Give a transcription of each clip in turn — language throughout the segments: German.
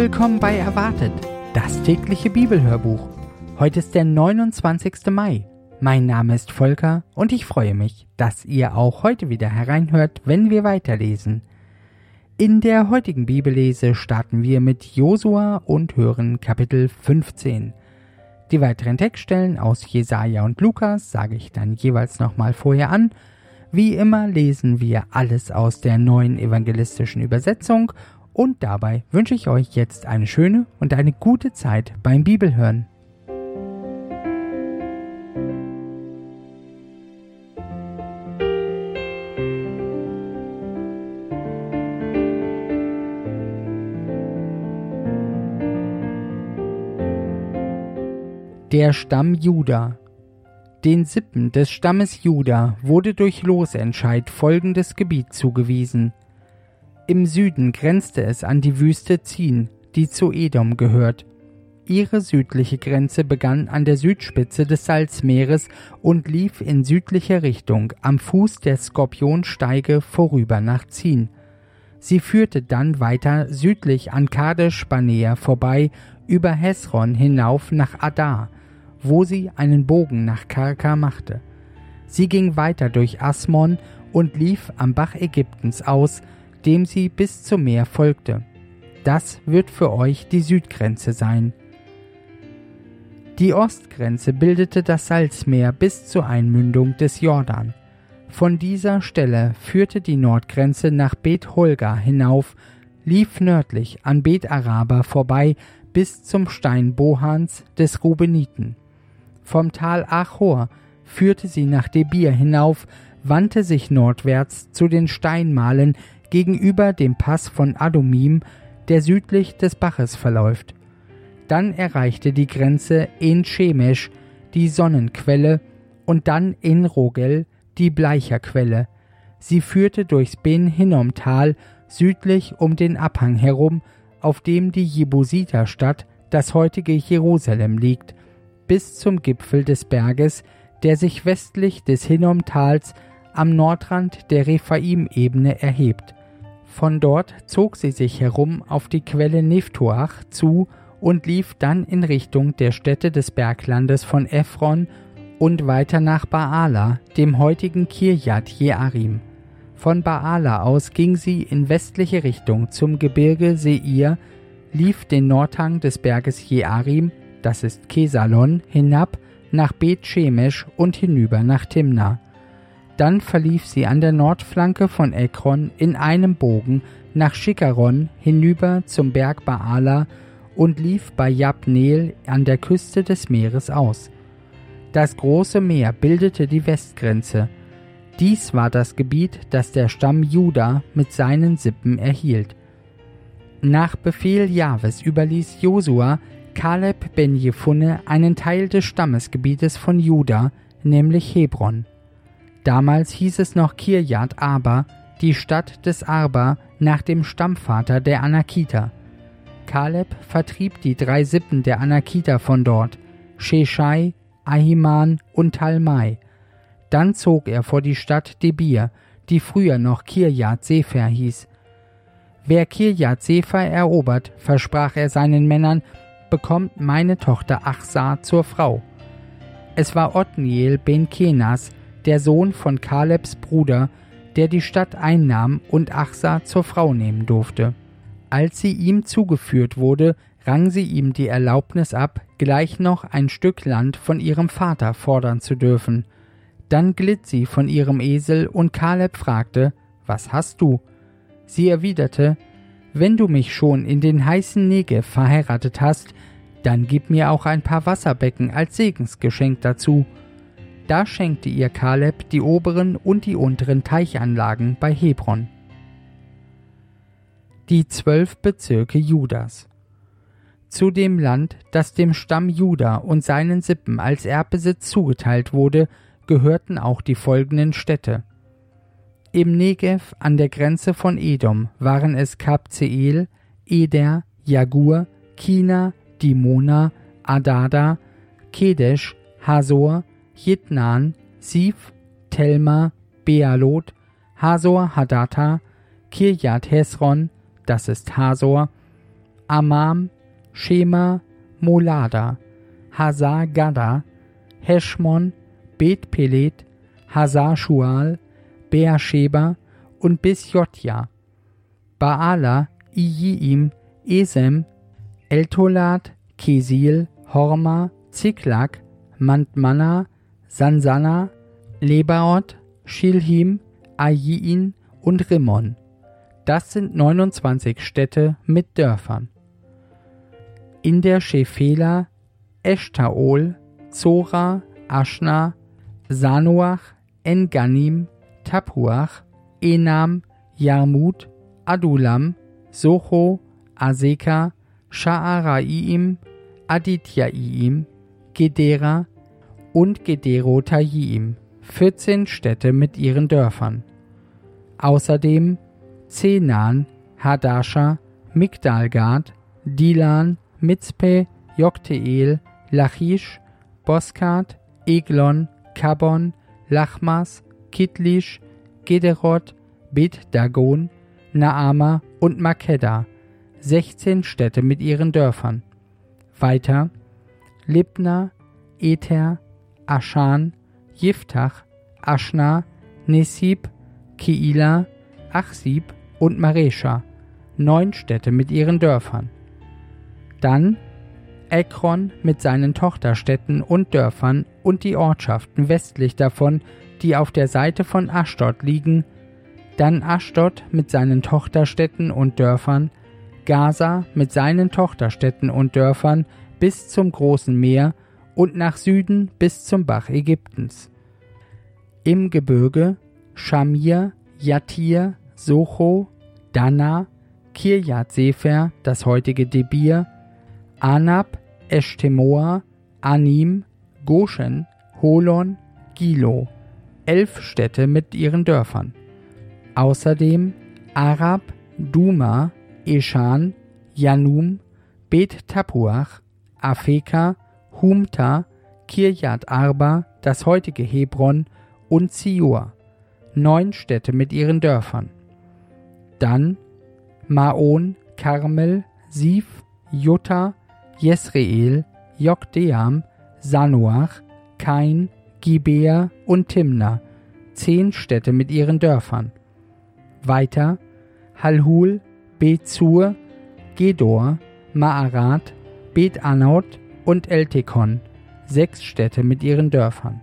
willkommen bei Erwartet, das tägliche Bibelhörbuch. Heute ist der 29. Mai. Mein Name ist Volker und ich freue mich, dass ihr auch heute wieder hereinhört, wenn wir weiterlesen. In der heutigen Bibellese starten wir mit Josua und hören Kapitel 15. Die weiteren Textstellen aus Jesaja und Lukas sage ich dann jeweils nochmal vorher an. Wie immer lesen wir alles aus der neuen evangelistischen Übersetzung und dabei wünsche ich euch jetzt eine schöne und eine gute Zeit beim Bibelhören. Der Stamm Juda. Den Sippen des Stammes Juda wurde durch Losentscheid folgendes Gebiet zugewiesen. Im Süden grenzte es an die Wüste Zin, die zu Edom gehört. Ihre südliche Grenze begann an der Südspitze des Salzmeeres und lief in südlicher Richtung am Fuß der Skorpionsteige vorüber nach Zin. Sie führte dann weiter südlich an Kadesh Barnea vorbei, über Hesron hinauf nach Adar, wo sie einen Bogen nach Karka machte. Sie ging weiter durch Asmon und lief am Bach Ägyptens aus, dem sie bis zum Meer folgte. Das wird für euch die Südgrenze sein. Die Ostgrenze bildete das Salzmeer bis zur Einmündung des Jordan. Von dieser Stelle führte die Nordgrenze nach Bet Holga hinauf, lief nördlich an Bet Araba vorbei bis zum Stein Bohans des Rubeniten. Vom Tal Achor führte sie nach Debir hinauf, wandte sich nordwärts zu den Steinmalen gegenüber dem Pass von Adumim, der südlich des Baches verläuft. Dann erreichte die Grenze En-Shemesh, die Sonnenquelle, und dann En-Rogel, die Bleicherquelle. Sie führte durchs Ben-Hinnom-Tal südlich um den Abhang herum, auf dem die Jebusiterstadt, das heutige Jerusalem, liegt, bis zum Gipfel des Berges, der sich westlich des Hinnom-Tals am Nordrand der Rephaim-Ebene erhebt. Von dort zog sie sich herum auf die Quelle Neftoach zu und lief dann in Richtung der Städte des Berglandes von Ephron und weiter nach Baala, dem heutigen Kirjat Jearim. Von Baala aus ging sie in westliche Richtung zum Gebirge Seir, lief den Nordhang des Berges Jearim, das ist Kesalon, hinab nach Bet Shemesh und hinüber nach Timna. Dann verlief sie an der Nordflanke von Ekron in einem Bogen nach Schikaron hinüber zum Berg Baala und lief bei Jabneel an der Küste des Meeres aus. Das große Meer bildete die Westgrenze. Dies war das Gebiet, das der Stamm Juda mit seinen Sippen erhielt. Nach Befehl Jahwes überließ Josua Kaleb ben Jefunne einen Teil des Stammesgebietes von Juda, nämlich Hebron. Damals hieß es noch Kirjat Arba, die Stadt des Arba, nach dem Stammvater der Anakiter. Kaleb vertrieb die 3 Sippen der Anakiter von dort, Sheshai, Ahiman und Talmai. Dann zog er vor die Stadt Debir, die früher noch Kirjat Sefer hieß. Wer Kirjat Sefer erobert, versprach er seinen Männern, bekommt meine Tochter Achsa zur Frau. Es war Otniel ben Kenas, der Sohn von Kalebs Bruder, der die Stadt einnahm und Achsa zur Frau nehmen durfte. Als sie ihm zugeführt wurde, rang sie ihm die Erlaubnis ab, gleich noch ein Stück Land von ihrem Vater fordern zu dürfen. Dann glitt sie von ihrem Esel und Kaleb fragte, »Was hast du?« Sie erwiderte, »Wenn du mich schon in den heißen Negev verheiratet hast, dann gib mir auch ein paar Wasserbecken als Segensgeschenk dazu.« Da schenkte ihr Kaleb die oberen und die unteren Teichanlagen bei Hebron. Die 12 Bezirke Judas. Zu dem Land, das dem Stamm Juda und seinen Sippen als Erbbesitz zugeteilt wurde, gehörten auch die folgenden Städte. Im Negev an der Grenze von Edom waren es Kabzeel, Eder, Jagur, Kina, Dimona, Adada, Kedesh, Hasor, Jitnan, Sif, Telma, Bealot, Hasor Hadatta, Kirjat Hesron, das ist Hasor, Amam, Shema, Molada, Hazar Gadda, Heschmon, Bet Pelet, Hazar Shual, Beersheba und bis Jotja, Baala, Ijiim, Esem, Eltolad, Kesil, Horma, Ziklag, Mandmana, Sansana, Lebaot, Shilhim, Ajiin und Rimmon. Das sind 29 Städte mit Dörfern. In der Schefela, Eshtaol, Zora, Aschna, Sanoach, En-Ganim, Tapuach, Enam, Jarmut, Adulam, Socho, Aseka, Sha'araim, Adityaim, Gedera und Gederotaim, 14 Städte mit ihren Dörfern. Außerdem Zenan, Hadasha, Migdalgad, Dilan, Mitzpe, Jokteel, Lachish, Boskat, Eglon, Kabon, Lachmas, Kitlisch, Gederot, Bet Dagon, Naama und Makeda, 16 Städte mit ihren Dörfern. Weiter Libna, Ether, Aschan, Jiftach, Aschna, Nesib, Keila, Achsib und Maresha, 9 Städte mit ihren Dörfern. Dann Ekron mit seinen Tochterstädten und Dörfern und die Ortschaften westlich davon, die auf der Seite von Aschdod liegen, dann Aschdod mit seinen Tochterstädten und Dörfern, Gaza mit seinen Tochterstädten und Dörfern bis zum großen Meer und nach Süden bis zum Bach Ägyptens. Im Gebirge Schamir, Jatir, Socho, Dana, Kirjat Sefer, das heutige Debir, Anab, Eshtemoa, Anim, Goshen, Holon, Gilo, 11 Städte mit ihren Dörfern. Außerdem Arab, Duma, Eschan, Janum, Bet Tapuach, Afeka, Humta, Kirjat Arba, das heutige Hebron und Zior, 9 Städte mit ihren Dörfern. Dann Maon, Karmel, Sif, Jutta, Jesreel, Jokdeam, Sanoach, Kain, Gibea und Timna, 10 Städte mit ihren Dörfern. Weiter Halhul, Bet-Zur, Gedor, Ma'arat, Bet-Anaut und Eltekon, 6 Städte mit ihren Dörfern.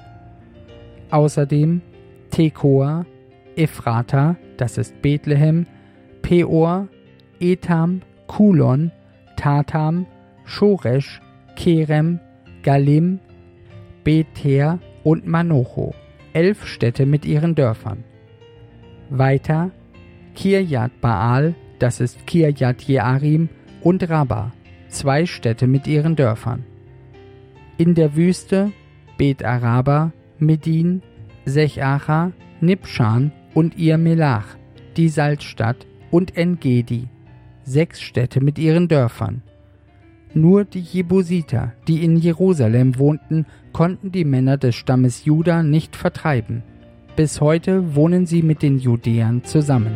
Außerdem Tekoa, Ephrata, das ist Bethlehem, Peor, Etam, Kulon, Tatam, Shoresh, Kerem, Galim, Bether und Manocho, 11 Städte mit ihren Dörfern. Weiter Kirjat Baal, das ist Kirjat Jearim und Rabba, 2 Städte mit ihren Dörfern. In der Wüste Bet Araba, Medin, Sechacha, Nibschan und Irmelach, die Salzstadt und En-Gedi, 6 Städte mit ihren Dörfern. Nur die Jebusiter, die in Jerusalem wohnten, konnten die Männer des Stammes Juda nicht vertreiben. Bis heute wohnen sie mit den Judäern zusammen.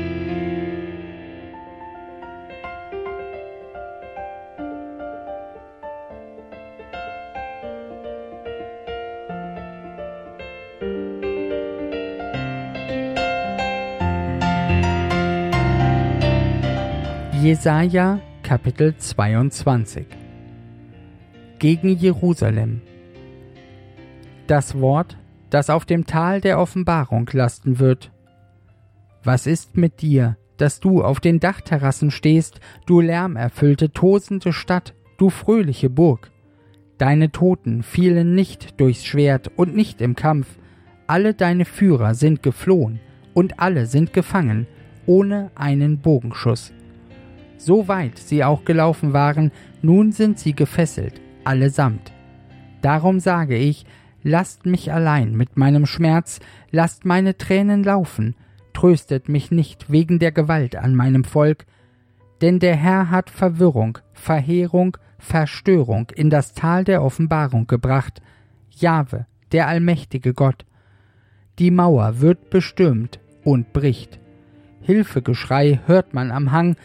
Jesaja, Kapitel 22. Gegen Jerusalem. Das Wort, das auf dem Tal der Offenbarung lasten wird. Was ist mit dir, dass du auf den Dachterrassen stehst, du lärmerfüllte, tosende Stadt, du fröhliche Burg? Deine Toten fielen nicht durchs Schwert und nicht im Kampf, alle deine Führer sind geflohen und alle sind gefangen, ohne einen Bogenschuss. So weit sie auch gelaufen waren, nun sind sie gefesselt, allesamt. Darum sage ich, lasst mich allein mit meinem Schmerz, lasst meine Tränen laufen, tröstet mich nicht wegen der Gewalt an meinem Volk, denn der Herr hat Verwirrung, Verheerung, Verstörung in das Tal der Offenbarung gebracht, Jahwe, der allmächtige Gott. Die Mauer wird bestürmt und bricht. Hilfegeschrei hört man am Hang,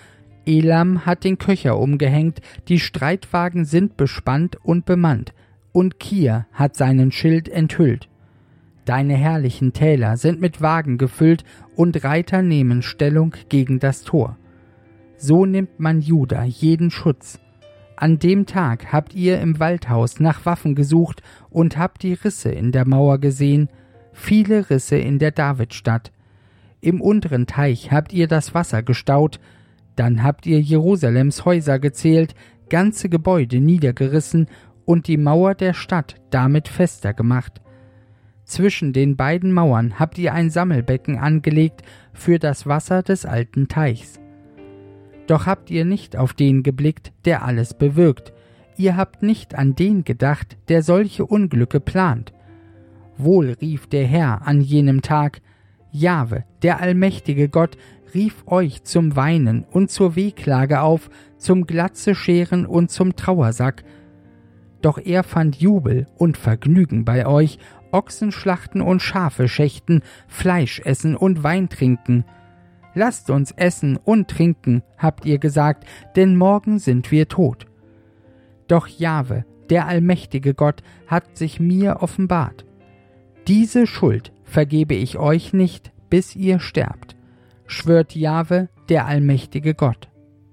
Elam hat den Köcher umgehängt, die Streitwagen sind bespannt und bemannt, und Kir hat seinen Schild enthüllt. Deine herrlichen Täler sind mit Wagen gefüllt, und Reiter nehmen Stellung gegen das Tor. So nimmt man Juda jeden Schutz. An dem Tag habt ihr im Waldhaus nach Waffen gesucht und habt die Risse in der Mauer gesehen, viele Risse in der Davidstadt. Im unteren Teich habt ihr das Wasser gestaut, dann habt ihr Jerusalems Häuser gezählt, ganze Gebäude niedergerissen und die Mauer der Stadt damit fester gemacht. Zwischen den beiden Mauern habt ihr ein Sammelbecken angelegt für das Wasser des alten Teichs. Doch habt ihr nicht auf den geblickt, der alles bewirkt. Ihr habt nicht an den gedacht, der solche Unglücke plant. Wohl rief der Herr an jenem Tag, Jahwe, der allmächtige Gott, rief euch zum Weinen und zur Wehklage auf, zum Glatzescheren und zum Trauersack. Doch er fand Jubel und Vergnügen bei euch, Ochsen schlachten und Schafe schächten, Fleisch essen und Wein trinken. Lasst uns essen und trinken, habt ihr gesagt, denn morgen sind wir tot. Doch Jahwe, der allmächtige Gott, hat sich mir offenbart. Diese Schuld vergebe ich euch nicht, bis ihr sterbt, schwört Jahwe, der allmächtige Gott.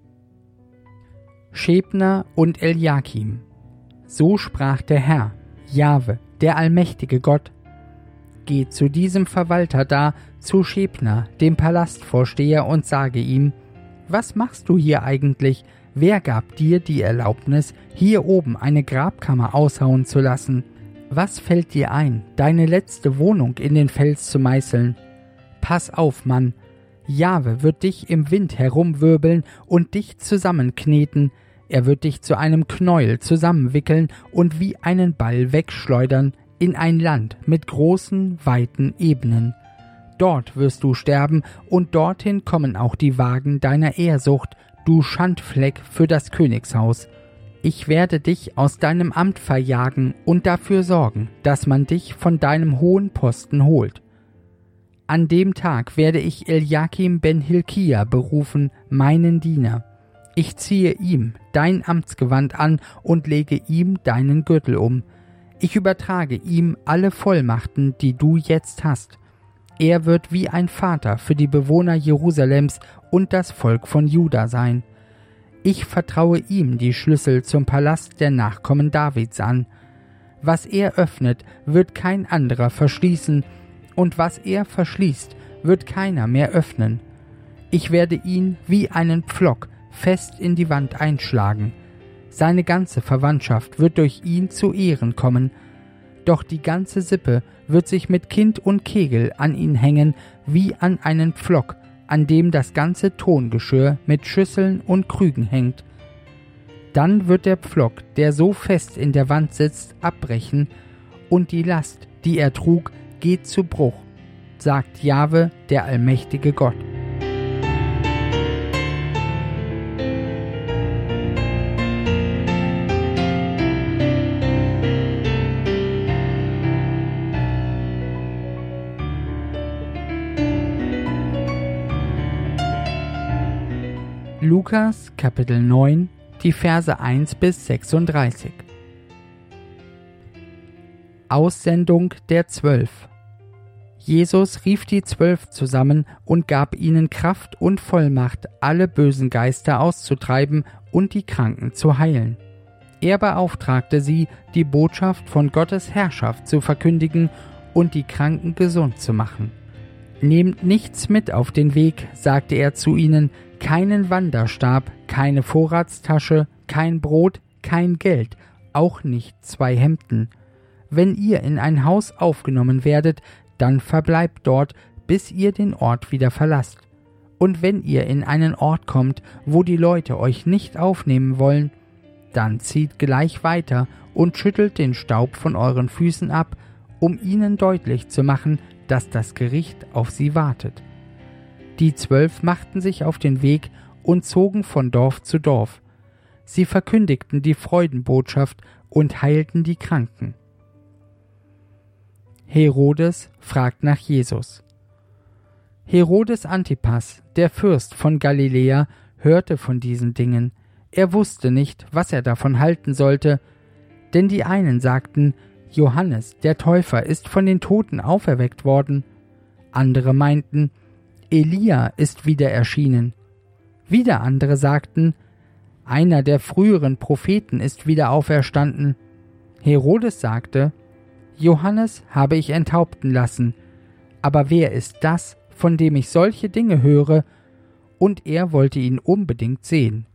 Schebna und Eliakim. So sprach der Herr, Jahwe, der allmächtige Gott. Geht zu diesem Verwalter da, zu Schebna, dem Palastvorsteher, und sage ihm, was machst du hier eigentlich? Wer gab dir die Erlaubnis, hier oben eine Grabkammer aushauen zu lassen? Was fällt dir ein, deine letzte Wohnung in den Fels zu meißeln? Pass auf, Mann! Jahwe wird dich im Wind herumwirbeln und dich zusammenkneten, er wird dich zu einem Knäuel zusammenwickeln und wie einen Ball wegschleudern in ein Land mit großen, weiten Ebenen. Dort wirst du sterben, und dorthin kommen auch die Wagen deiner Ehrsucht, du Schandfleck für das Königshaus. Ich werde dich aus deinem Amt verjagen und dafür sorgen, dass man dich von deinem hohen Posten holt. An dem Tag werde ich Eliakim ben Hilkia berufen, meinen Diener. Ich ziehe ihm dein Amtsgewand an und lege ihm deinen Gürtel um. Ich übertrage ihm alle Vollmachten, die du jetzt hast. Er wird wie ein Vater für die Bewohner Jerusalems und das Volk von Juda sein. Ich vertraue ihm die Schlüssel zum Palast der Nachkommen Davids an. Was er öffnet, wird kein anderer verschließen, und was er verschließt, wird keiner mehr öffnen. Ich werde ihn wie einen Pflock fest in die Wand einschlagen. Seine ganze Verwandtschaft wird durch ihn zu Ehren kommen. Doch die ganze Sippe wird sich mit Kind und Kegel an ihn hängen, wie an einen Pflock, an dem das ganze Tongeschirr mit Schüsseln und Krügen hängt. Dann wird der Pflock, der so fest in der Wand sitzt, abbrechen, und die Last, die er trug, geht zu Bruch, sagt Jahwe, der allmächtige Gott. Lukas, Kapitel 9, die Verse 1 bis 36. Aussendung der 12. Jesus rief die 12 zusammen und gab ihnen Kraft und Vollmacht, alle bösen Geister auszutreiben und die Kranken zu heilen. Er beauftragte sie, die Botschaft von Gottes Herrschaft zu verkündigen und die Kranken gesund zu machen. Nehmt nichts mit auf den Weg, sagte er zu ihnen, keinen Wanderstab, keine Vorratstasche, kein Brot, kein Geld, auch nicht 2 Hemden. Wenn ihr in ein Haus aufgenommen werdet, dann verbleibt dort, bis ihr den Ort wieder verlasst. Und wenn ihr in einen Ort kommt, wo die Leute euch nicht aufnehmen wollen, dann zieht gleich weiter und schüttelt den Staub von euren Füßen ab, um ihnen deutlich zu machen, dass das Gericht auf sie wartet. Die 12 machten sich auf den Weg und zogen von Dorf zu Dorf. Sie verkündigten die Freudenbotschaft und heilten die Kranken. Herodes fragt nach Jesus. Herodes Antipas, der Fürst von Galiläa, hörte von diesen Dingen. Er wusste nicht, was er davon halten sollte, denn die einen sagten, Johannes, der Täufer, ist von den Toten auferweckt worden. Andere meinten, Elia ist wieder erschienen. Wieder andere sagten, einer der früheren Propheten ist wieder auferstanden. Herodes sagte, Johannes habe ich enthaupten lassen, aber wer ist das, von dem ich solche Dinge höre? Und er wollte ihn unbedingt sehen.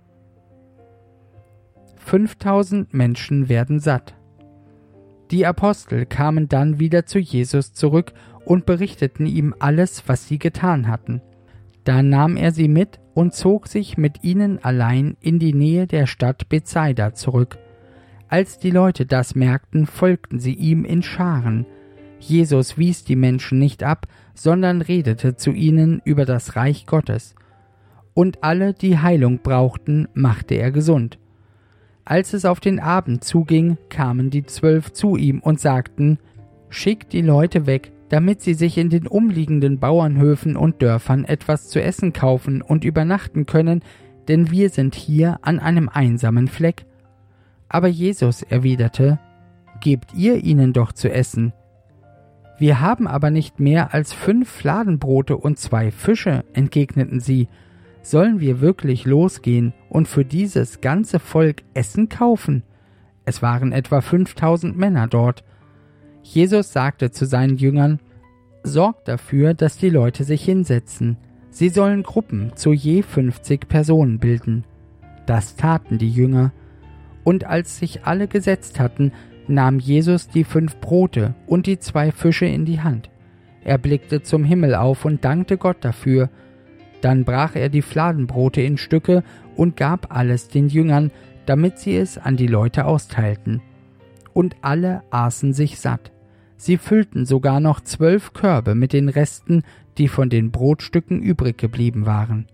5000 Menschen werden satt. Die Apostel kamen dann wieder zu Jesus zurück und berichteten ihm alles, was sie getan hatten. Da nahm er sie mit und zog sich mit ihnen allein in die Nähe der Stadt Bethsaida zurück. Als die Leute das merkten, folgten sie ihm in Scharen. Jesus wies die Menschen nicht ab, sondern redete zu ihnen über das Reich Gottes. Und alle, die Heilung brauchten, machte er gesund. Als es auf den Abend zuging, kamen die 12 zu ihm und sagten, »Schickt die Leute weg, damit sie sich in den umliegenden Bauernhöfen und Dörfern etwas zu essen kaufen und übernachten können, denn wir sind hier an einem einsamen Fleck.« Aber Jesus erwiderte, »Gebt ihr ihnen doch zu essen.« »Wir haben aber nicht mehr als 5 Fladenbrote und 2 Fische«, entgegneten sie. »Sollen wir wirklich losgehen und für dieses ganze Volk Essen kaufen?« Es waren etwa 5000 Männer dort. Jesus sagte zu seinen Jüngern, »Sorgt dafür, dass die Leute sich hinsetzen. Sie sollen Gruppen zu je 50 Personen bilden.« Das taten die Jünger. Und als sich alle gesetzt hatten, nahm Jesus die 5 Brote und die 2 Fische in die Hand. Er blickte zum Himmel auf und dankte Gott dafür. Dann brach er die Fladenbrote in Stücke und gab alles den Jüngern, damit sie es an die Leute austeilten. Und alle aßen sich satt. Sie füllten sogar noch 12 Körbe mit den Resten, die von den Brotstücken übrig geblieben waren.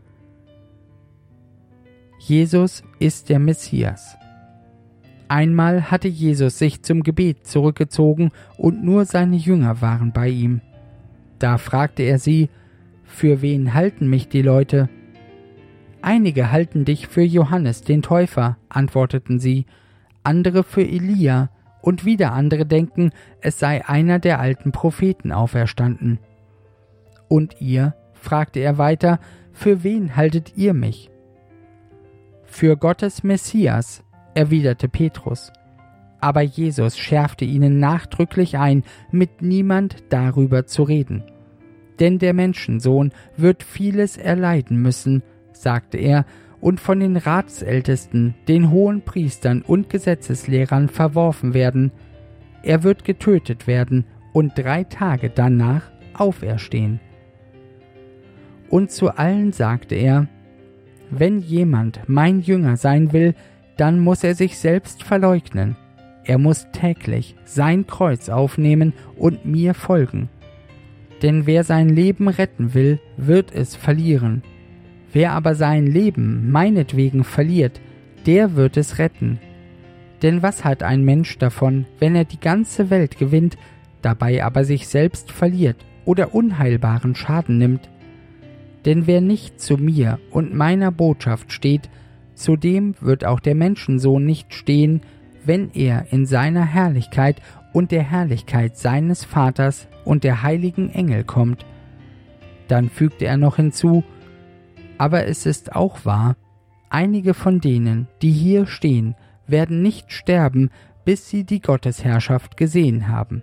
Jesus ist der Messias. Einmal hatte Jesus sich zum Gebet zurückgezogen und nur seine Jünger waren bei ihm. Da fragte er sie, »Für wen halten mich die Leute?« »Einige halten dich für Johannes, den Täufer«, antworteten sie, »andere für Elia und wieder andere denken, es sei einer der alten Propheten auferstanden.« »Und ihr?«, fragte er weiter, »für wen haltet ihr mich?« »Für Gottes Messias«, erwiderte Petrus. Aber Jesus schärfte ihnen nachdrücklich ein, mit niemand darüber zu reden. »Denn der Menschensohn wird vieles erleiden müssen«, sagte er, »und von den Ratsältesten, den Hohenpriestern und Gesetzeslehrern verworfen werden. Er wird getötet werden und 3 Tage danach auferstehen.« Und zu allen sagte er, »Wenn jemand mein Jünger sein will, dann muss er sich selbst verleugnen. Er muss täglich sein Kreuz aufnehmen und mir folgen. Denn wer sein Leben retten will, wird es verlieren. Wer aber sein Leben meinetwegen verliert, der wird es retten. Denn was hat ein Mensch davon, wenn er die ganze Welt gewinnt, dabei aber sich selbst verliert oder unheilbaren Schaden nimmt? Denn wer nicht zu mir und meiner Botschaft steht, zu dem wird auch der Menschensohn nicht stehen, wenn er in seiner Herrlichkeit und der Herrlichkeit seines Vaters und der heiligen Engel kommt. Dann fügte er noch hinzu, aber es ist auch wahr, einige von denen, die hier stehen, werden nicht sterben, bis sie die Gottesherrschaft gesehen haben.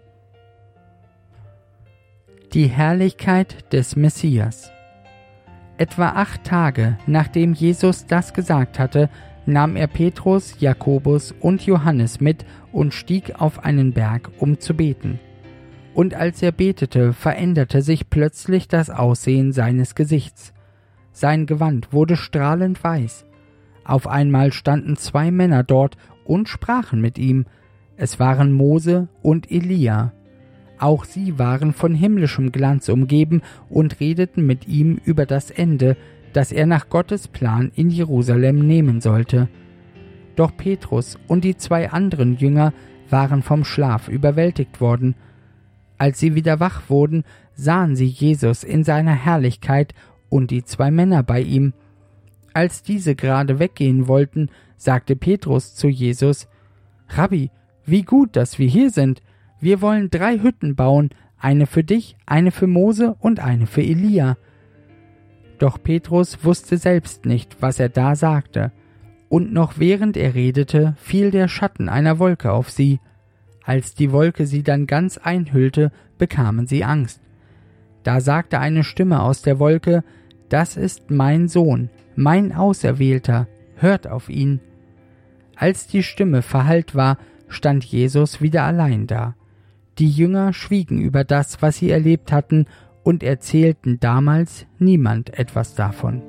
Die Herrlichkeit des Messias. Etwa 8 Tage, nachdem Jesus das gesagt hatte, nahm er Petrus, Jakobus und Johannes mit und stieg auf einen Berg, um zu beten. Und als er betete, veränderte sich plötzlich das Aussehen seines Gesichts. Sein Gewand wurde strahlend weiß. Auf einmal standen 2 Männer dort und sprachen mit ihm. Es waren Mose und Elia. Auch sie waren von himmlischem Glanz umgeben und redeten mit ihm über das Ende, das er nach Gottes Plan in Jerusalem nehmen sollte. Doch Petrus und die 2 anderen Jünger waren vom Schlaf überwältigt worden. Als sie wieder wach wurden, sahen sie Jesus in seiner Herrlichkeit und die 2 Männer bei ihm. Als diese gerade weggehen wollten, sagte Petrus zu Jesus: Rabbi, wie gut, dass wir hier sind. Wir wollen 3 Hütten bauen, eine für dich, eine für Mose und eine für Elia. Doch Petrus wusste selbst nicht, was er da sagte. Und noch während er redete, fiel der Schatten einer Wolke auf sie. Als die Wolke sie dann ganz einhüllte, bekamen sie Angst. Da sagte eine Stimme aus der Wolke: Das ist mein Sohn, mein Auserwählter, hört auf ihn. Als die Stimme verhallt war, stand Jesus wieder allein da. Die Jünger schwiegen über das, was sie erlebt hatten, und erzählten damals niemand etwas davon.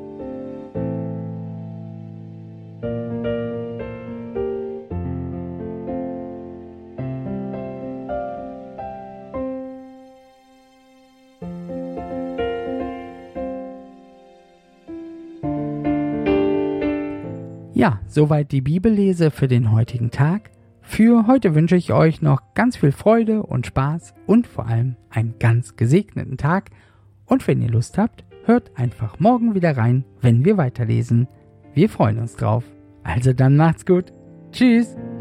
Ja, soweit die Bibellese für den heutigen Tag. Für heute wünsche ich euch noch ganz viel Freude und Spaß und vor allem einen ganz gesegneten Tag. Und wenn ihr Lust habt, hört einfach morgen wieder rein, wenn wir weiterlesen. Wir freuen uns drauf. Also dann macht's gut. Tschüss.